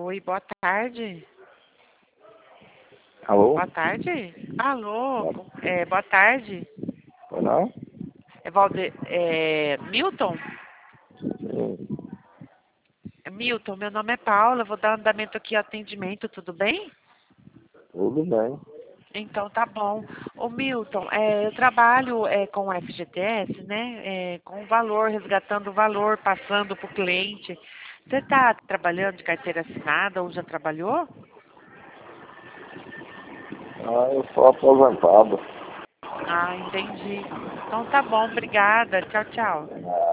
Oi, boa tarde. Alô? Boa tarde. Alô, Boa- boa tarde. Oi, não? Milton? Sim, Milton, meu nome é Paula, vou dar andamento aqui ao atendimento, tudo bem? tudo bem. Então tá bom. Ô Milton, eu trabalho com o FGTS, né? Com o valor, resgatando o valor, passando para o cliente. Você está trabalhando de carteira assinada ou já trabalhou? Ah, eu sou aposentado. Ah, entendi. Então tá bom, obrigada. Tchau, tchau.